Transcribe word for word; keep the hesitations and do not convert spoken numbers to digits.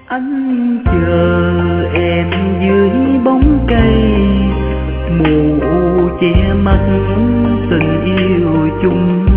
Anh chờ em dưới bóng cây, mù che mắt tình yêu chung